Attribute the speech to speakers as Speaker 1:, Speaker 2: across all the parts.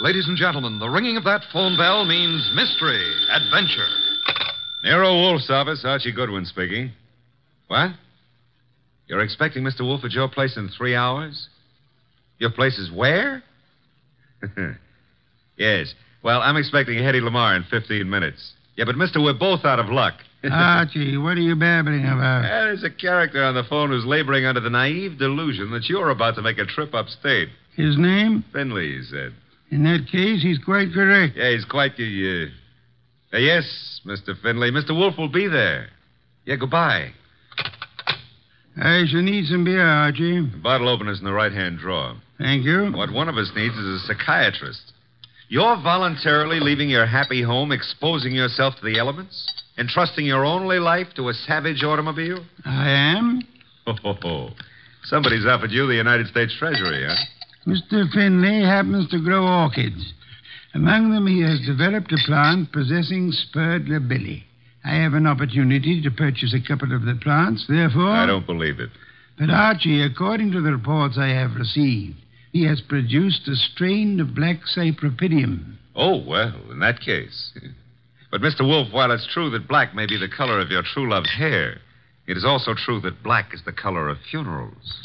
Speaker 1: Ladies and gentlemen, the ringing of that phone bell means mystery, adventure.
Speaker 2: Nero Wolf's office, Archie Goodwin speaking. What? You're expecting Mr. Wolf at your place in 3 hours? Your place is where? Yes. Well, I'm expecting Hedy Lamar in 15 minutes. Yeah, but, mister, we're both out of luck.
Speaker 3: Archie, what are you babbling about?
Speaker 2: There's a character on the phone who's laboring under the naive delusion that you're about to make a trip upstate.
Speaker 3: His name?
Speaker 2: Finley, he said.
Speaker 3: In that case, he's quite correct.
Speaker 2: Yeah, he's quite the, yes, Mr. Finley. Mr. Wolf will be there. Yeah, goodbye.
Speaker 3: I shall need some beer, Archie.
Speaker 2: The bottle opener's in the right-hand drawer.
Speaker 3: Thank you.
Speaker 2: What one of us needs is a psychiatrist. You're voluntarily leaving your happy home, exposing yourself to the elements, entrusting your only life to a savage automobile?
Speaker 3: I am?
Speaker 2: Oh. Somebody's offered you the United States Treasury, huh?
Speaker 3: Mr. Finley happens to grow orchids. Among them, he has developed a plant possessing spurred labilli. I have an opportunity to purchase a couple of the plants, therefore...
Speaker 2: I don't believe it.
Speaker 3: But, Archie, according to the reports I have received, he has produced a strain of black cypripedium.
Speaker 2: Oh, well, in that case. But, Mr. Wolf, while it's true that black may be the color of your true love's hair, it is also true that black is the color of funerals.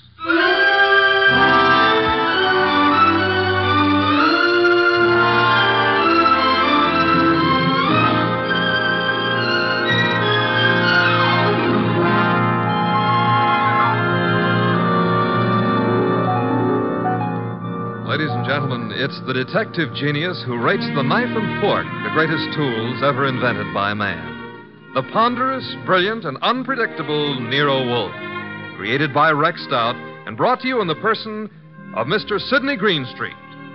Speaker 1: Ladies and gentlemen, it's the detective genius who rates the knife and fork the greatest tools ever invented by man. The ponderous, brilliant, and unpredictable Nero Wolfe. Created by Rex Stout and brought to you in the person of Mr. Sidney Greenstreet.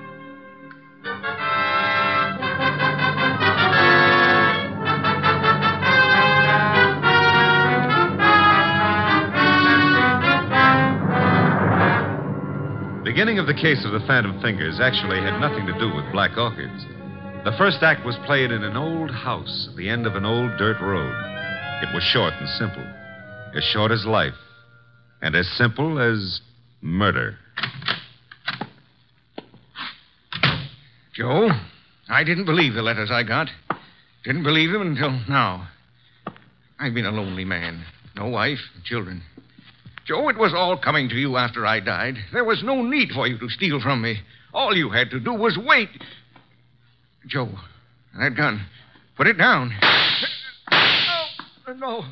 Speaker 2: The beginning of the case of the Phantom Fingers actually had nothing to do with black orchids. The first act was played in an old house at the end of an old dirt road. It was short and simple. As short as life. And as simple as murder.
Speaker 4: Joe, I didn't believe the letters I got. Didn't believe them until now. I've been a lonely man. No wife, children. Joe, it was all coming to you after I died. There was no need for you to steal from me. All you had to do was wait. Joe, that gun. Put it down. No.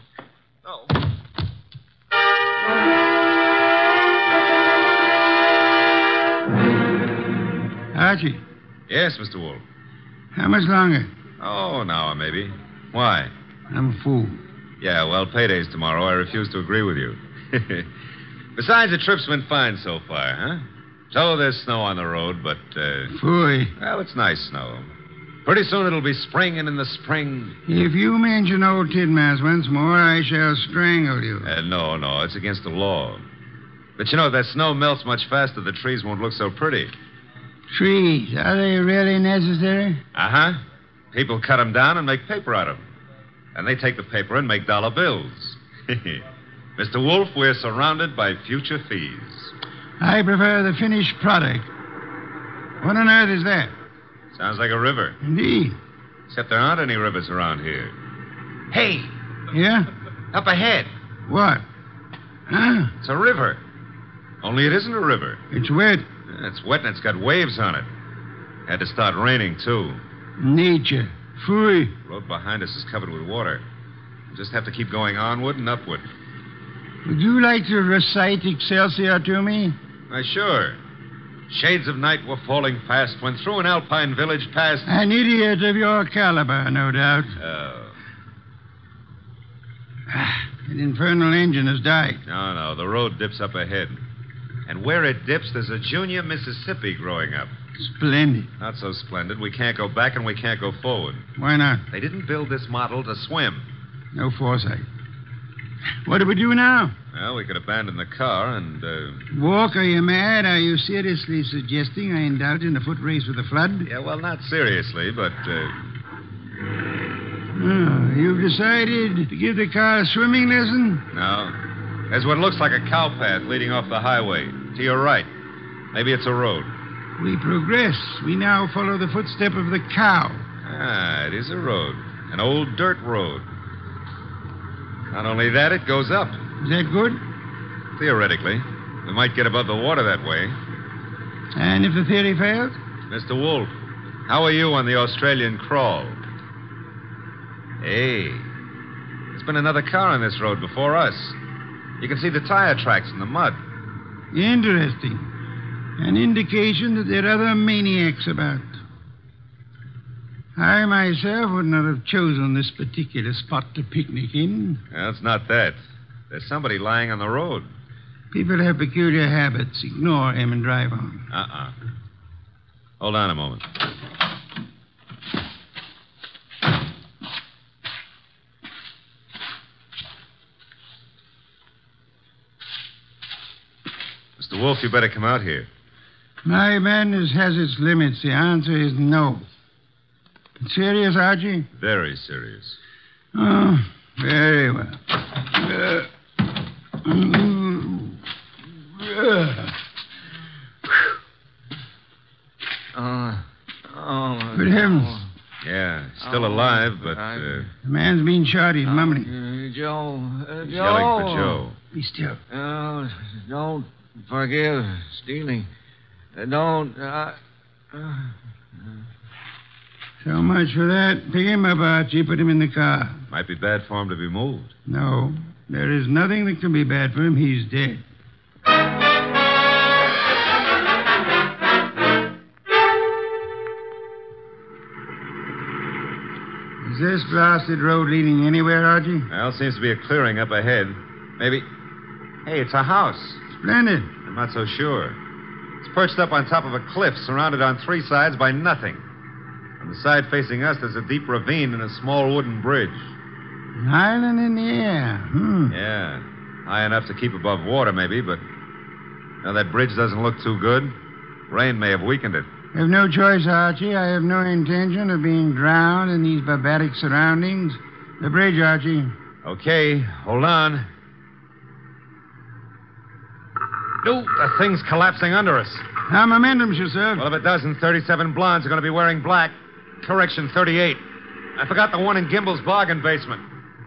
Speaker 3: Archie.
Speaker 2: Yes, Mr. Wolf.
Speaker 3: How much longer?
Speaker 2: Oh, an hour, maybe. Why?
Speaker 3: I'm a fool.
Speaker 2: Yeah, well, payday's tomorrow. I refuse to agree with you. Besides, the trip's been fine so far, huh? So there's snow on the road, but,
Speaker 3: Phooey.
Speaker 2: well, it's nice snow. Pretty soon it'll be spring, and in the spring...
Speaker 3: If you mention old Tidmas once more, I shall strangle you.
Speaker 2: No, it's against the law. But you know, that snow melts much faster, the trees won't look so pretty.
Speaker 3: Trees, are they really necessary?
Speaker 2: Uh-huh. People cut them down and make paper out of them. And they take the paper and make dollar bills. Mr. Wolf, we're surrounded by future thieves.
Speaker 3: I prefer the finished product. What on earth is that?
Speaker 2: Sounds like a river.
Speaker 3: Indeed.
Speaker 2: Except there aren't any rivers around here. Hey!
Speaker 3: Yeah?
Speaker 2: Up ahead.
Speaker 3: What? Huh?
Speaker 2: It's a river. Only it isn't a river.
Speaker 3: It's wet.
Speaker 2: It's wet and it's got waves on it. Had to start raining, too.
Speaker 3: Nature. Phooey.
Speaker 2: The road behind us is covered with water. We'll just have to keep going onward and upward.
Speaker 3: Would you like to recite Excelsior to me?
Speaker 2: Why, sure. Shades of night were falling fast when through an alpine village passed...
Speaker 3: An idiot of your caliber, no doubt.
Speaker 2: Oh.
Speaker 3: That infernal engine has died.
Speaker 2: No, the road dips up ahead. And where it dips, there's a junior Mississippi growing up.
Speaker 3: Splendid.
Speaker 2: Not so splendid. We can't go back and we can't go forward.
Speaker 3: Why not?
Speaker 2: They didn't build this model to swim.
Speaker 3: No foresight. What do we do now?
Speaker 2: Well, we could abandon the car and,
Speaker 3: Walk, are you mad? Are you seriously suggesting I indulge in a foot race with the flood?
Speaker 2: Yeah, well, not seriously, but,
Speaker 3: Oh, you've decided to give the car a swimming lesson?
Speaker 2: No. There's what looks like a cow path leading off the highway. To your right. Maybe it's a road.
Speaker 3: We progress. We now follow the footstep of the cow.
Speaker 2: Ah, it is a road. An old dirt road. Not only that, it goes up.
Speaker 3: Is that good?
Speaker 2: Theoretically. We might get above the water that way.
Speaker 3: And if the theory fails?
Speaker 2: Mr. Wolf, how are you on the Australian crawl? Hey, there's been another car on this road before us. You can see the tire tracks in the mud.
Speaker 3: Interesting. An indication that there are other maniacs about. I myself would not have chosen this particular spot to picnic in.
Speaker 2: Well, it's not that. There's somebody lying on the road.
Speaker 3: People have peculiar habits. Ignore him and drive on.
Speaker 2: Hold on a moment. Mr. Wolf, you better come out here.
Speaker 3: My madness has its limits. The answer is no. Serious, Archie?
Speaker 2: Very serious.
Speaker 3: Oh, very well. Good heavens.
Speaker 2: Yeah, still alive, but
Speaker 3: The man's been shot. He's mumbling.
Speaker 4: Joe.
Speaker 2: he's yelling for Joe.
Speaker 3: Be still.
Speaker 4: Don't forgive stealing. Don't.
Speaker 3: So much for that. Pick him up, Archie. Put him in the car.
Speaker 2: Might be bad for him to be moved.
Speaker 3: No, there is nothing that can be bad for him. He's dead. Is this blasted road leading anywhere, Archie?
Speaker 2: Well, seems to be a clearing up ahead. Maybe. Hey, it's a house.
Speaker 3: Splendid.
Speaker 2: I'm not so sure. It's perched up on top of a cliff, surrounded on three sides by nothing. On the side facing us, there's a deep ravine and a small wooden bridge.
Speaker 3: An island in the air.
Speaker 2: Yeah, high enough to keep above water, maybe, but now that bridge doesn't look too good. Rain may have weakened it.
Speaker 3: I have no choice, Archie. I have no intention of being drowned in these barbaric surroundings. The bridge, Archie.
Speaker 2: Okay, hold on. No, the thing's collapsing under us.
Speaker 3: How momentum should serve.
Speaker 2: Well, if it doesn't, 37 blondes are going to be wearing black. Correction, 38. I forgot the one in Gimbel's bargain basement.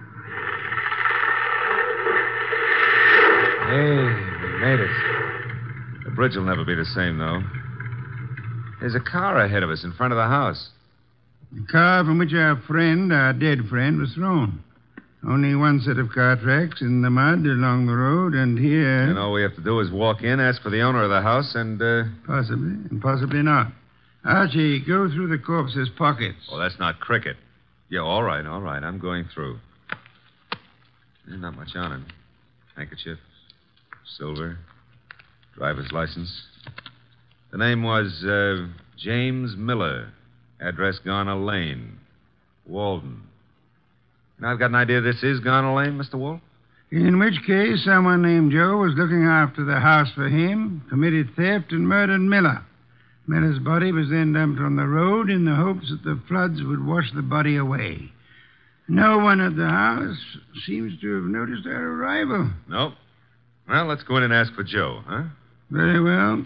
Speaker 2: Hey, we made it. The bridge will never be the same, though. There's a car ahead of us in front of the house.
Speaker 3: The car from which our dead friend, was thrown. Only one set of car tracks in the mud along the road, and here...
Speaker 2: And all we have to do is walk in, ask for the owner of the house, and,
Speaker 3: Possibly, and possibly not. Archie, go through the corpse's pockets.
Speaker 2: Oh, that's not cricket. Yeah, all right. I'm going through. There's not much on him. Handkerchief, silver, driver's license. The name was, James Miller. Address Garner Lane. Walden. Now, I've got an idea this is Garner Lane, Mr. Wolf.
Speaker 3: In which case, someone named Joe was looking after the house for him, committed theft, and murdered Miller. Miller's body was then dumped on the road in the hopes that the floods would wash the body away. No one at the house seems to have noticed our arrival.
Speaker 2: Nope. Well, let's go in and ask for Joe, huh?
Speaker 3: Very well.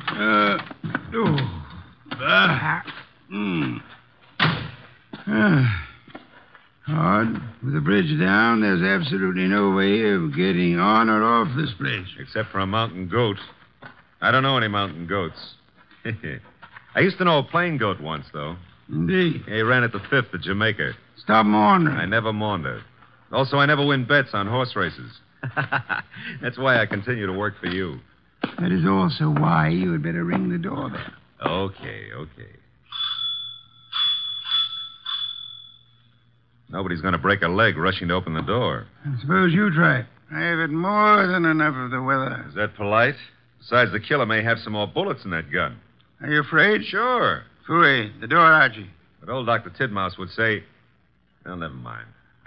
Speaker 3: Hard. With the bridge down, there's absolutely no way of getting on or off this place.
Speaker 2: Except for a mountain goat. I don't know any mountain goats. I used to know a plain goat once, though.
Speaker 3: Indeed.
Speaker 2: He ran at the 5th at Jamaica.
Speaker 3: Stop maundering.
Speaker 2: I never maunder. Also, I never win bets on horse races. That's why I continue to work for you.
Speaker 3: That is also why you had better ring the doorbell.
Speaker 2: Okay. Nobody's going to break a leg rushing to open the door.
Speaker 3: I suppose you try it. I have had more than enough of the weather.
Speaker 2: Is that polite? Besides, the killer may have some more bullets in that gun.
Speaker 3: Are you afraid?
Speaker 2: Sure.
Speaker 3: Fooey, the door, Archie.
Speaker 2: But old Dr. Tidmouse would say... Well, never mind.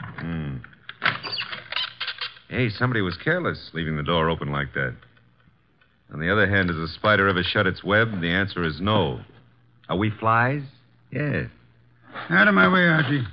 Speaker 2: Hey, somebody was careless leaving the door open like that. On the other hand, has a spider ever shut its web? The answer is no. Are we flies? Yes.
Speaker 3: Out of my way, Archie.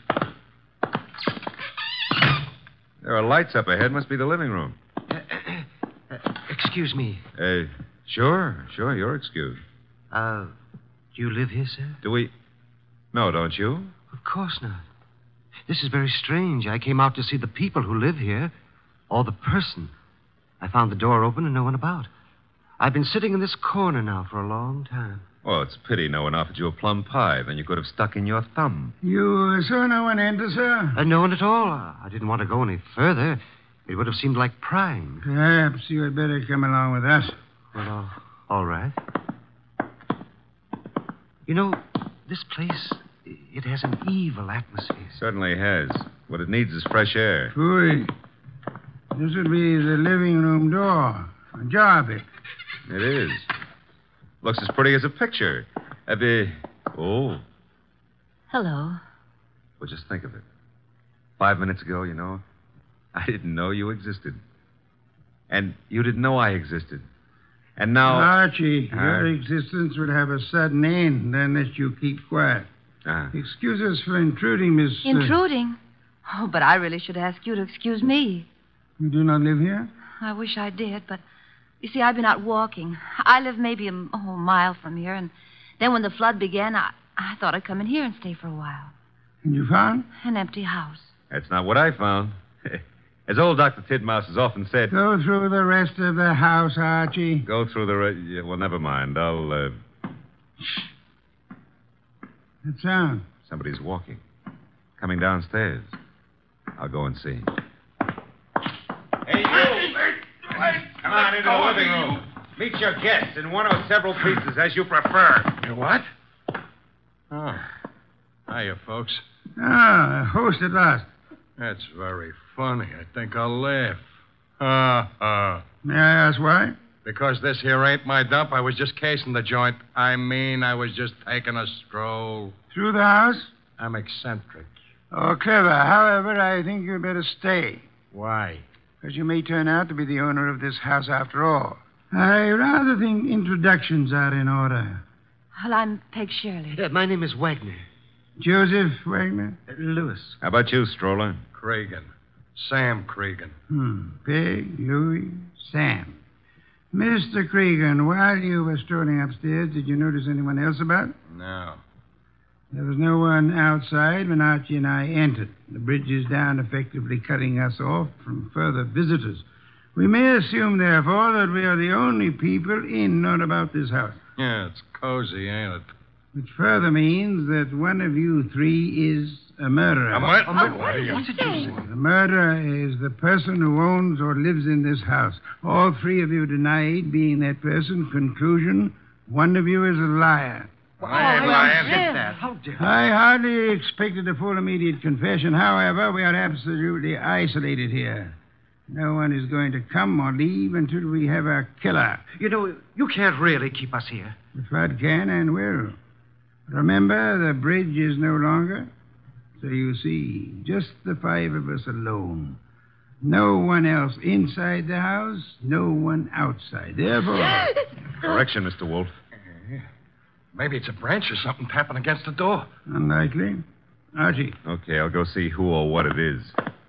Speaker 2: There are lights up ahead. Must be the living room.
Speaker 5: Excuse me.
Speaker 2: Sure. You're excused.
Speaker 5: Do you live here, sir?
Speaker 2: Do we? No, don't you?
Speaker 5: Of course not. This is very strange. I came out to see the people who live here, or the person. I found the door open and no one about. I've been sitting in this corner now for a long time.
Speaker 2: Well, it's a pity no one offered you a plum pie. Then you could have stuck in your thumb.
Speaker 3: You saw no one enter, sir?
Speaker 5: No one at all. I didn't want to go any further. It would have seemed like prying.
Speaker 3: Perhaps you had better come along with us.
Speaker 5: Well, all right. You know, this place, it has an evil atmosphere.
Speaker 2: Certainly has. What it needs is fresh air.
Speaker 3: Phooey. This would be the living room door. Ajar a bit.
Speaker 2: It is. Looks as pretty as a picture. Oh.
Speaker 6: Hello.
Speaker 2: Well, just think of it. 5 minutes ago, you know, I didn't know you existed. And you didn't know I existed. And now...
Speaker 3: Archie, your existence would have a sudden end unless you keep quiet. Excuse us for intruding, Miss...
Speaker 6: Intruding? Oh, but I really should ask you to excuse me.
Speaker 3: You do not live here?
Speaker 6: I wish I did, but... You see, I've been out walking. I live maybe a mile from here, and then when the flood began, I thought I'd come in here and stay for a while.
Speaker 3: And you found?
Speaker 6: An empty house.
Speaker 2: That's not what I found. As old Dr. Tidmouse has often said...
Speaker 3: Go through the rest of the house, Archie.
Speaker 2: Go through the... well, never mind. I'll,
Speaker 3: Shh. That sound?
Speaker 2: Somebody's walking. Coming downstairs. I'll go and see. Hey, you! Come on into the living room. Meet your guests in one or several pieces, as you prefer.
Speaker 4: You what? Oh. Hiya, folks.
Speaker 3: Ah, a host at last.
Speaker 4: That's very funny. I think I'll laugh. Ha.
Speaker 3: May I ask why?
Speaker 4: Because this here ain't my dump. I was just casing the joint. I was just taking a stroll.
Speaker 3: Through the house?
Speaker 4: I'm eccentric.
Speaker 3: Oh, clever. However, I think you'd better stay.
Speaker 4: Why?
Speaker 3: Because you may turn out to be the owner of this house after all. I rather think introductions are in order.
Speaker 6: Well, I'm Peg Shirley.
Speaker 5: My name is Wagner.
Speaker 3: Joseph Wagner?
Speaker 5: Lewis.
Speaker 2: How about you, Stroller?
Speaker 4: Cregan. Sam Cregan.
Speaker 3: Peg, Louis, Sam. Mr. Cregan, while you were strolling upstairs, did you notice anyone else about?
Speaker 4: No.
Speaker 3: There was no one outside when Archie and I entered. The bridge is down, effectively cutting us off from further visitors. We may assume, therefore, that we are the only people in or about this house.
Speaker 4: Yeah, it's cozy, ain't it?
Speaker 3: Which further means that one of you three is a murderer.
Speaker 4: What?
Speaker 6: What did you say?
Speaker 3: The murderer is the person who owns or lives in this house. All three of you denied being that person. Conclusion, one of you is a liar.
Speaker 4: I ain't lying.
Speaker 5: How dare
Speaker 3: I hardly expected a full immediate confession. However, we are absolutely isolated here. No one is going to come or leave until we have our killer.
Speaker 5: You know, you can't really keep us here.
Speaker 3: The flood can and will. Remember, the bridge is no longer. So you see, just the five of us alone. No one else inside the house, no one outside. Therefore...
Speaker 2: Correction, Mr. Wolf.
Speaker 4: Maybe it's a branch or something tapping against the door.
Speaker 3: Unlikely. Archie.
Speaker 2: Okay, I'll go see who or what it is.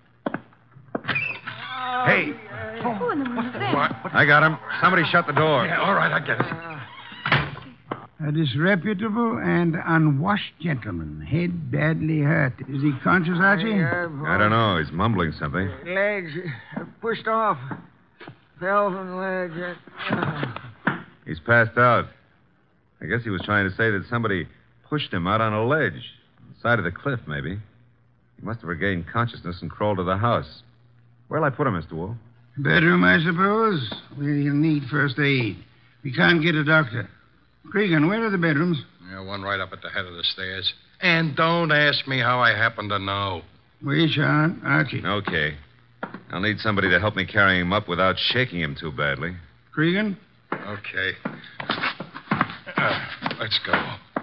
Speaker 2: Hey,
Speaker 6: Who in the world is that?
Speaker 4: What?
Speaker 2: I got him. Somebody shut the door.
Speaker 4: Yeah, all right, I get it.
Speaker 3: A disreputable and unwashed gentleman. Head badly hurt. Is he conscious, Archie?
Speaker 2: I don't know. He's mumbling something.
Speaker 7: Legs pushed off. Fell from the ledge.
Speaker 2: He's passed out. I guess he was trying to say that somebody pushed him out on a ledge. On the side of the cliff, maybe. He must have regained consciousness and crawled to the house. Where'll I put him, Mr. Wolf?
Speaker 3: Bedroom, I suppose. We'll need first aid. We can't get a doctor. Cregan, where are the bedrooms?
Speaker 4: Yeah, one right up at the head of the stairs. And don't ask me how I happen to know.
Speaker 3: We shan't. Archie.
Speaker 2: Okay. I'll need somebody to help me carry him up without shaking him too badly.
Speaker 3: Cregan?
Speaker 4: Okay. Let's go.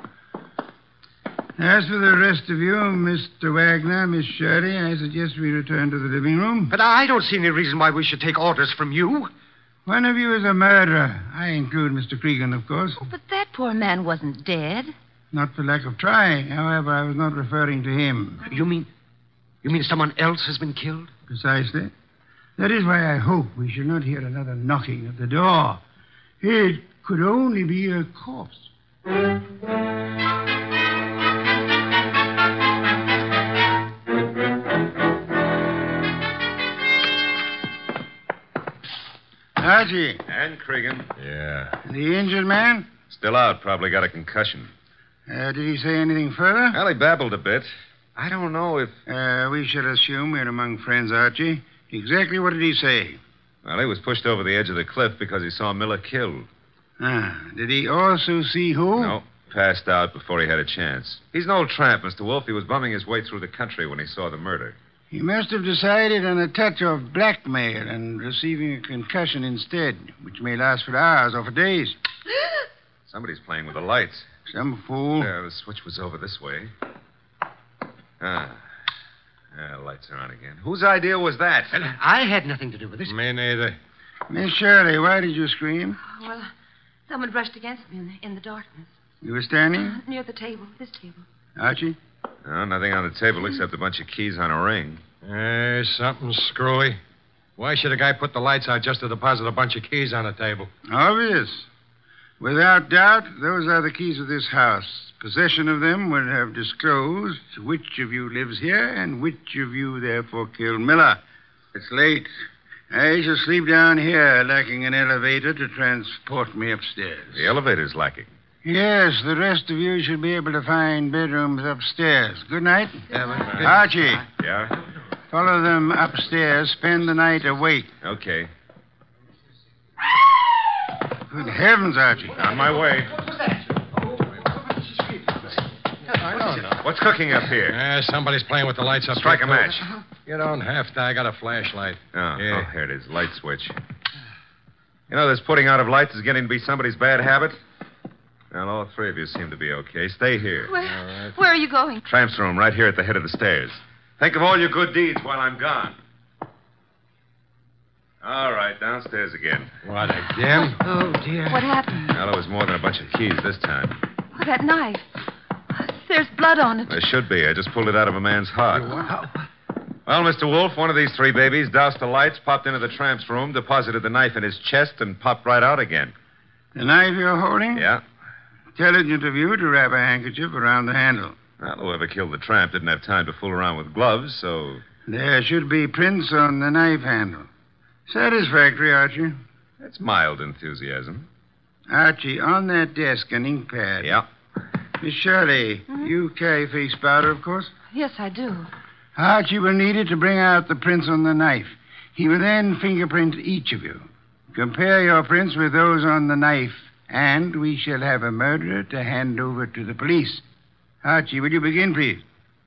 Speaker 3: As for the rest of you, Mr. Wagner, Miss Shirley, I suggest we return to the living room.
Speaker 5: But I don't see any reason why we should take orders from you.
Speaker 3: One of you is a murderer. I include Mr. Cregan, of course.
Speaker 6: Oh, but that poor man wasn't dead.
Speaker 3: Not for lack of trying. However, I was not referring to him.
Speaker 5: You mean someone else has been killed?
Speaker 3: Precisely. That is why I hope we shall not hear another knocking at the door. It could only be a corpse. Archie,
Speaker 2: And Cregan.
Speaker 8: Yeah.
Speaker 3: the injured man?
Speaker 2: Still out, probably got a concussion.
Speaker 3: Did he say anything further?
Speaker 2: Well, he babbled a bit. I don't know if...
Speaker 3: We should assume we're among friends, Archie. Exactly what did he say?
Speaker 2: Well, he was pushed over the edge of the cliff because he saw Miller killed.
Speaker 3: Did he also see who?
Speaker 2: No, passed out before he had a chance. He's an old tramp, Mr. Wolf. He was bumming his way through the country when he saw the murder.
Speaker 3: He must have decided on a touch of blackmail and receiving a concussion instead, which may last for hours or for days.
Speaker 2: Somebody's playing with the lights.
Speaker 3: Some fool.
Speaker 2: Yeah, the switch was over this way. Lights are on again. Whose idea was that?
Speaker 5: I had nothing to do with this.
Speaker 8: Me neither.
Speaker 3: Miss Shirley, why did you scream?
Speaker 6: Well, someone brushed against me in the darkness.
Speaker 3: You were standing?
Speaker 6: Near the table, this table.
Speaker 3: Archie?
Speaker 2: No, nothing on the table except a bunch of keys on a ring.
Speaker 8: Something screwy. Why should a guy put the lights out just to deposit a bunch of keys on the table?
Speaker 3: Obvious. Without doubt, those are the keys of this house. Possession of them would have disclosed which of you lives here and which of you therefore killed Miller. It's late. I shall sleep down here, lacking an elevator to transport me upstairs.
Speaker 2: The elevator's lacking.
Speaker 3: Yes, the rest of you should be able to find bedrooms upstairs. Good night. Archie,
Speaker 2: Yeah?
Speaker 3: follow them upstairs. Spend the night awake.
Speaker 2: Okay.
Speaker 3: Good heavens, Archie.
Speaker 2: On my way. What's cooking up here?
Speaker 8: Somebody's playing with the lights up
Speaker 2: Strike
Speaker 8: here,
Speaker 2: a match.
Speaker 8: folks. You don't have to. I got a flashlight.
Speaker 2: Oh,
Speaker 8: Yeah.
Speaker 2: here it is. Light switch. You know, this putting out of lights is getting to be somebody's bad habit. Well, all three of you seem to be okay. Stay here.
Speaker 6: Where are you going?
Speaker 2: Tramp's room right here at the head of the stairs. Think of all your good deeds while I'm gone. All right, downstairs again.
Speaker 8: What, again?
Speaker 5: Oh, dear.
Speaker 6: What happened?
Speaker 2: Well, it was more than a bunch of keys this time.
Speaker 6: Oh, that knife. There's blood on it.
Speaker 2: There should be. I just pulled it out of a man's heart. Well, Mr. Wolf, one of these three babies doused the lights, popped into the tramp's room, deposited the knife in his chest, and popped right out again.
Speaker 3: The knife you're holding?
Speaker 2: Yeah.
Speaker 3: Intelligent of you to wrap a handkerchief around the handle.
Speaker 2: Well, whoever killed the tramp didn't have time to fool around with gloves, so...
Speaker 3: There should be prints on the knife handle. Satisfactory, Archie.
Speaker 2: That's mild enthusiasm.
Speaker 3: Archie, on that desk, an ink pad.
Speaker 2: Yeah.
Speaker 3: Miss Shirley, you carry face powder, of course?
Speaker 6: Yes, I do.
Speaker 3: Archie will need it to bring out the prints on the knife. He will then fingerprint each of you. Compare your prints with those on the knife, and we shall have a murderer to hand over to the police. Archie, will you begin, please?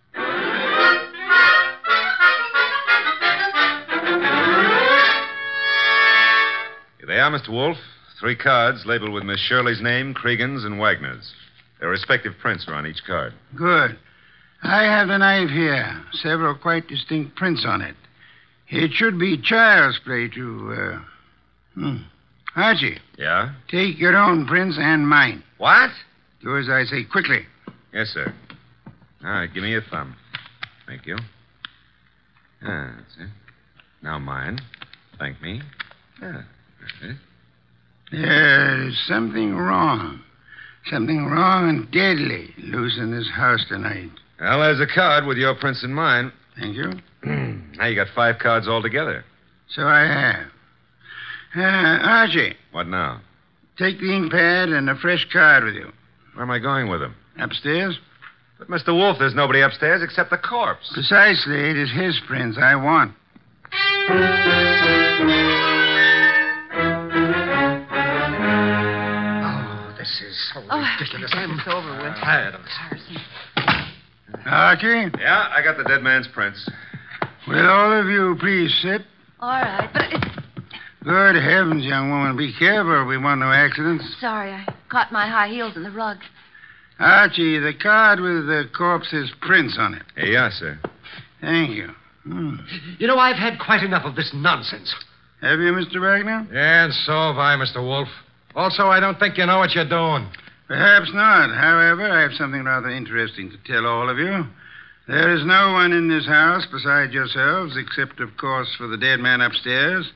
Speaker 2: Here they are, Mr. Wolf. 3 cards labeled with Miss Shirley's name, Cregan's, and Wagner's. Their respective prints are on each card.
Speaker 3: Good. I have the knife here. Several quite distinct prints on it. It should be child's play to, Archie,
Speaker 2: Yeah?
Speaker 3: take your own prints and mine.
Speaker 2: What?
Speaker 3: Do as I say quickly.
Speaker 2: Yes, sir. All right, give me your thumb. Thank you. That's it. Now mine. Thank me. That's it.
Speaker 3: There's something wrong. Something wrong and deadly loose in this house tonight.
Speaker 2: Well, there's a card with your prints and mine.
Speaker 3: Thank you.
Speaker 2: Now you got 5 cards altogether.
Speaker 3: So I have. Archie,
Speaker 2: What now?
Speaker 3: take the ink pad and a fresh card with you.
Speaker 2: Where am I going with them?
Speaker 3: Upstairs?
Speaker 2: But, Mr. Wolf, there's nobody upstairs except the corpse.
Speaker 3: Precisely. It is his prints I want.
Speaker 5: Oh, this is so ridiculous.
Speaker 6: I'm over with.
Speaker 5: Tired of this.
Speaker 3: Archie,
Speaker 2: Yeah, I got the dead man's prints.
Speaker 3: will all of you please sit?
Speaker 6: All right, but it's...
Speaker 3: Good heavens, young woman. Be careful. We want no accidents.
Speaker 6: Sorry, I caught my high heels in the rug.
Speaker 3: Archie, the card with the corpse's prints on it.
Speaker 2: Here you are, sir.
Speaker 3: Thank you.
Speaker 5: You know, I've had quite enough of this nonsense.
Speaker 3: Have you, Mr. Wagner?
Speaker 8: Yeah, and so have I, Mr. Wolf. Also, I don't think you know what you're doing.
Speaker 3: Perhaps not. However, I have something rather interesting to tell all of you. There is no one in this house besides yourselves, except, of course, for the dead man upstairs,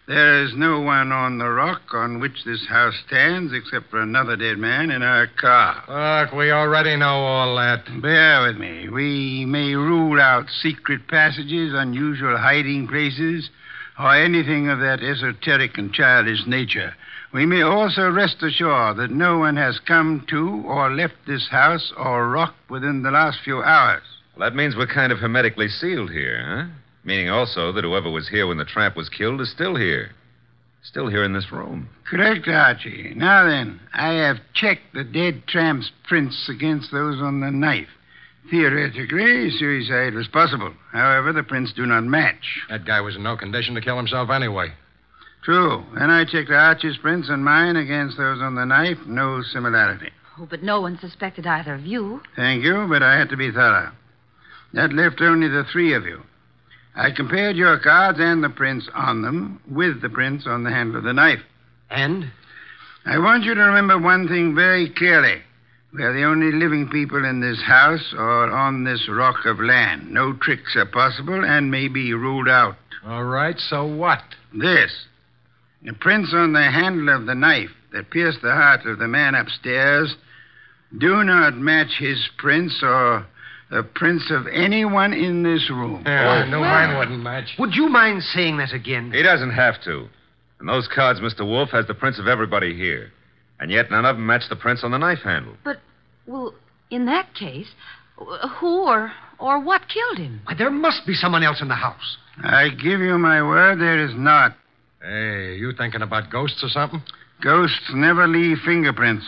Speaker 3: There is no one on the rock on which this house stands except for another dead man in our car.
Speaker 8: Look, we already know all that.
Speaker 3: Bear with me. We may rule out secret passages, unusual hiding places, or anything of that esoteric and childish nature. We may also rest assured that no one has come to or left this house or rock within the last few hours.
Speaker 2: Well, that means we're kind of hermetically sealed here, huh? Meaning also that whoever was here when the tramp was killed is still here. Still here in this room.
Speaker 3: Correct, Archie. Now then, I have checked the dead tramp's prints against those on the knife. Theoretically, suicide was possible. However, the prints do not match.
Speaker 8: That guy was in no condition to kill himself anyway.
Speaker 3: True. Then I checked Archie's prints and mine against those on the knife. No similarity.
Speaker 6: Oh, but no one suspected either of you.
Speaker 3: Thank you, but I had to be thorough. That left only the three of you. I compared your cards and the prints on them with the prints on the handle of the knife.
Speaker 5: And?
Speaker 3: I want you to remember one thing very clearly. We are the only living people in this house or on this rock of land. No tricks are possible and may be ruled out.
Speaker 8: All right, so what?
Speaker 3: This. The prints on the handle of the knife that pierced the heart of the man upstairs do not match his prints or the prints of anyone in this room.
Speaker 8: Yeah, I know mine wouldn't match.
Speaker 5: Would you mind saying that again?
Speaker 2: He doesn't have to. And those cards, Mr. Wolf, has the prints of everybody here. And yet none of them match the prints on the knife handle.
Speaker 6: But, well, in that case, who or what killed him?
Speaker 5: Why, there must be someone else in the house.
Speaker 3: I give you my word there is not.
Speaker 8: Hey, you thinking about ghosts or something?
Speaker 3: Ghosts never leave fingerprints.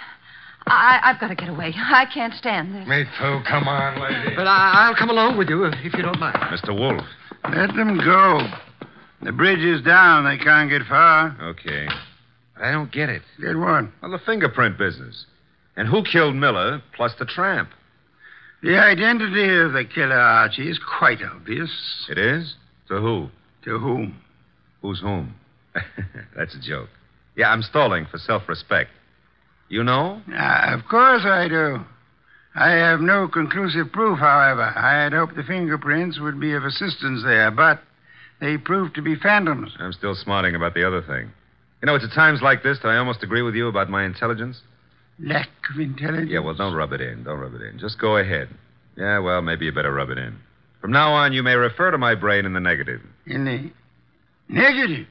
Speaker 6: I've got to get away. I can't stand this.
Speaker 8: Me too. Come on, lady.
Speaker 5: But I'll come along with you if you don't mind.
Speaker 2: Mr. Wolf.
Speaker 3: Let them go. The bridge is down. They can't get far.
Speaker 2: Okay. I don't get it.
Speaker 3: Get what?
Speaker 2: Well, the fingerprint business. And who killed Miller plus the tramp?
Speaker 3: The identity of the killer, Archie, is quite obvious.
Speaker 2: It is? To who?
Speaker 3: To whom?
Speaker 2: Who's whom? That's a joke. Yeah, I'm stalling for self-respect. You know?
Speaker 3: Of course I do. I have no conclusive proof, however. I had hoped the fingerprints would be of assistance there, but they proved to be phantoms.
Speaker 2: I'm still smarting about the other thing. You know, it's at times like this that I almost agree with you about my intelligence.
Speaker 3: Lack of intelligence?
Speaker 2: Yeah, well, don't rub it in. Don't rub it in. Just go ahead. Yeah, well, maybe you better rub it in. From now on, you may refer to my brain in the negative.
Speaker 3: In the negative?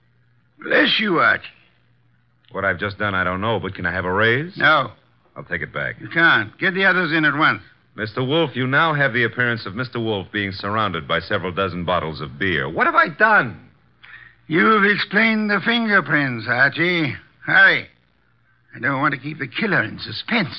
Speaker 3: Bless you, Archie.
Speaker 2: What I've just done, I don't know, but can I have a raise?
Speaker 3: No.
Speaker 2: I'll take it back.
Speaker 3: You can't. Get the others in at once.
Speaker 2: Mr. Wolf, you now have the appearance of Mr. Wolf being surrounded by several dozen bottles of beer. What have I done?
Speaker 3: You've explained the fingerprints, Archie. Hurry. I don't want to keep the killer in suspense.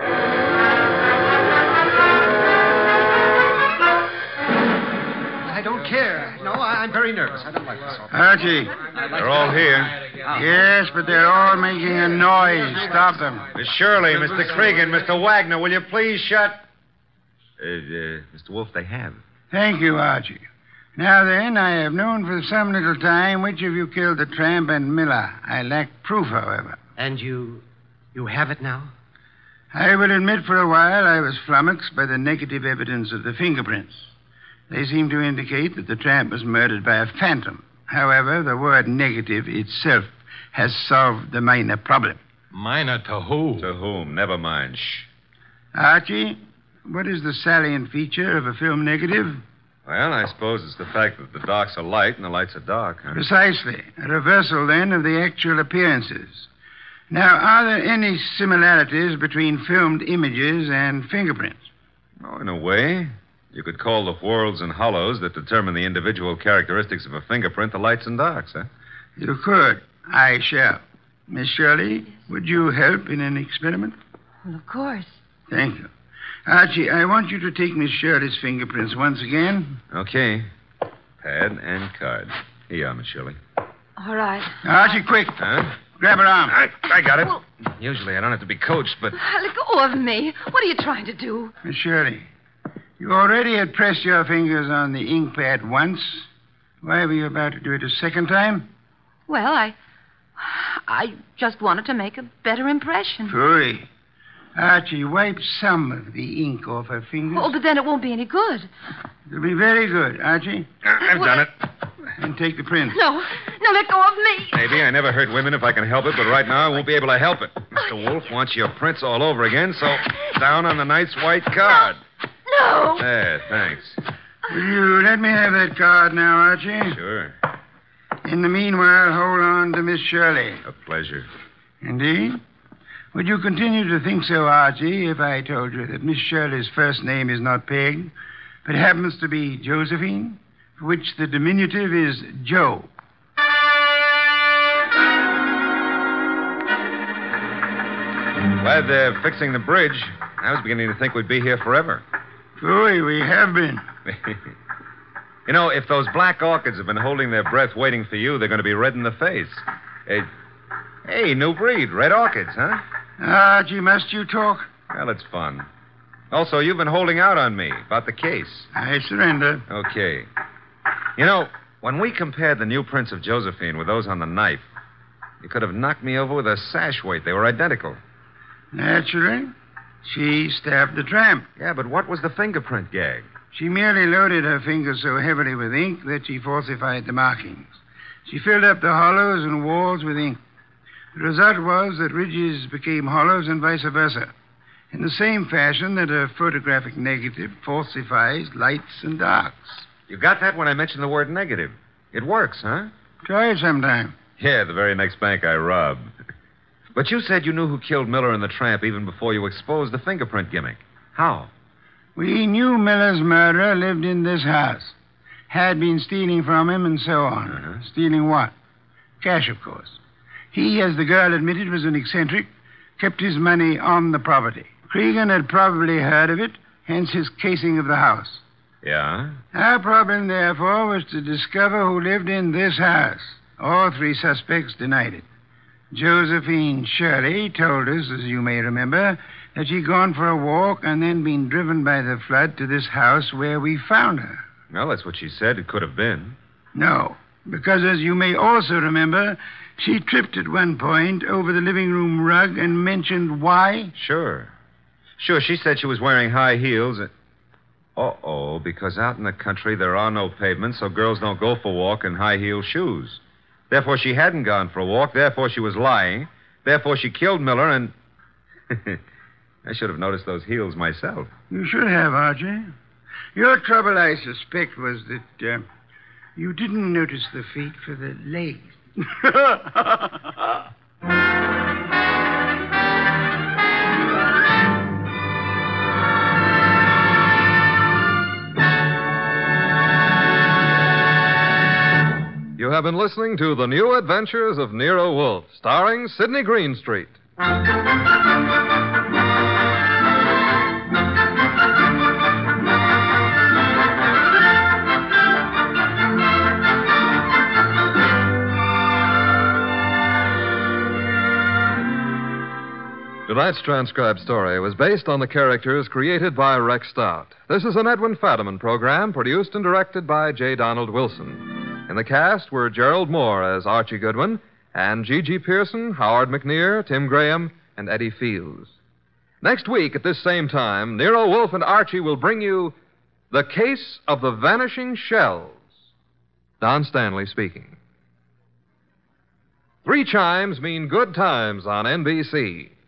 Speaker 5: I don't care. No, I'm very nervous. I don't like this.
Speaker 3: Archie.
Speaker 2: They're all here.
Speaker 3: Yes, but they're all making a noise. Stop them.
Speaker 2: Miss Shirley, Mr. Cregan, Mr. Wagner, will you please shut... Mr. Wolf, they have.
Speaker 3: Thank you, Archie. Now then, I have known for some little time which of you killed the tramp and Miller. I lack proof, however.
Speaker 5: And you have it now?
Speaker 3: I will admit for a while I was flummoxed by the negative evidence of the fingerprints. They seem to indicate that the tramp was murdered by a phantom. However, the word negative itself has solved the minor problem.
Speaker 8: Minor to who?
Speaker 2: To whom? Never mind. Shh.
Speaker 3: Archie, what is the salient feature of a film negative?
Speaker 2: Well, I suppose it's the fact that the darks are light and the lights are dark, huh?
Speaker 3: Precisely. A reversal, then, of the actual appearances. Now, are there any similarities between filmed images and fingerprints?
Speaker 2: Oh, in a way. You could call the whorls and hollows that determine the individual characteristics of a fingerprint the lights and darks, huh?
Speaker 3: You could. I shall. Miss Shirley, would you help in an experiment?
Speaker 6: Well, of course.
Speaker 3: Thank you. Archie, I want you to take Miss Shirley's fingerprints once again.
Speaker 2: Okay. Pad and card. Here you are, Miss Shirley.
Speaker 6: All right.
Speaker 3: Archie, quick.
Speaker 2: Huh?
Speaker 3: Grab her arm.
Speaker 2: I got it. Usually I don't have to be coached, but...
Speaker 6: Let go of me. What are you trying to do?
Speaker 3: Miss Shirley, you already had pressed your fingers on the ink pad once. Why were you about to do it a second time?
Speaker 6: Well, I just wanted to make a better impression.
Speaker 3: Phooey. Archie, wipe some of the ink off her fingers.
Speaker 6: Oh, but then it won't be any good.
Speaker 3: It'll be very good, Archie.
Speaker 2: I've done it.
Speaker 3: And take the print.
Speaker 6: No, let go of me.
Speaker 2: Maybe. I never hurt women if I can help it, but right now I won't be able to help it. Mr. Wolf wants your prints all over again, so down on the nice white card.
Speaker 6: No.
Speaker 2: There, thanks.
Speaker 3: Will you let me have that card now, Archie?
Speaker 2: Sure.
Speaker 3: In the meanwhile, hold on to Miss Shirley.
Speaker 2: A pleasure.
Speaker 3: Indeed? Would you continue to think so, Archie, if I told you that Miss Shirley's first name is not Peg, but happens to be Josephine, for which the diminutive is Joe?
Speaker 2: Glad they're fixing the bridge. I was beginning to think we'd be here forever.
Speaker 3: Boy, we have been.
Speaker 2: You know, if those black orchids have been holding their breath waiting for you, they're going to be red in the face. Hey, new breed, red orchids, huh?
Speaker 3: Archie, must you talk?
Speaker 2: Well, it's fun. Also, you've been holding out on me about the case.
Speaker 3: I surrender.
Speaker 2: Okay. You know, when we compared the new prints of Josephine with those on the knife, you could have knocked me over with a sash weight. They were identical.
Speaker 3: Naturally. She stabbed the tramp.
Speaker 2: Yeah, but what was the fingerprint gag?
Speaker 3: She merely loaded her fingers so heavily with ink that she falsified the markings. She filled up the hollows and walls with ink. The result was that ridges became hollows and vice versa, in the same fashion that a photographic negative falsifies lights and darks.
Speaker 2: You got that when I mentioned the word negative. It works, huh?
Speaker 3: Try it sometime.
Speaker 2: Yeah, the very next bank I robbed. But you said you knew who killed Miller and the tramp even before you exposed the fingerprint gimmick. How?
Speaker 3: We knew Miller's murderer lived in this house, had been stealing from him, and so on.
Speaker 2: Uh-huh.
Speaker 3: Stealing what? Cash, of course. He, as the girl admitted, was an eccentric, kept his money on the property. Cregan had probably heard of it, hence his casing of the house.
Speaker 2: Yeah?
Speaker 3: Our problem, therefore, was to discover who lived in this house. All three suspects denied it. Josephine Shirley told us, as you may remember, that she'd gone for a walk and then been driven by the flood to this house where we found her.
Speaker 2: Well, that's what she said it could have been.
Speaker 3: No, because as you may also remember, she tripped at one point over the living room rug and mentioned why.
Speaker 2: Sure, she said she was wearing high heels. Uh-oh, because out in the country there are no pavements, so girls don't go for a walk in high-heel shoes. Therefore, she hadn't gone for a walk. Therefore, she was lying. Therefore, she killed Miller, and... I should have noticed those heels myself.
Speaker 3: You should have, Archie. Your trouble, I suspect, was that you didn't notice the feet for the legs.
Speaker 1: You have been listening to The New Adventures of Nero Wolfe, starring Sidney Greenstreet. Tonight's transcribed story was based on the characters created by Rex Stout. This is an Edwin Fadiman program produced and directed by J. Donald Wilson. In the cast were Gerald Moore as Archie Goodwin, and G.G. Pearson, Howard McNear, Tim Graham, and Eddie Fields. Next week at this same time, Nero Wolfe and Archie will bring you The Case of the Vanishing Shells. Don Stanley speaking. 3 chimes mean good times on NBC.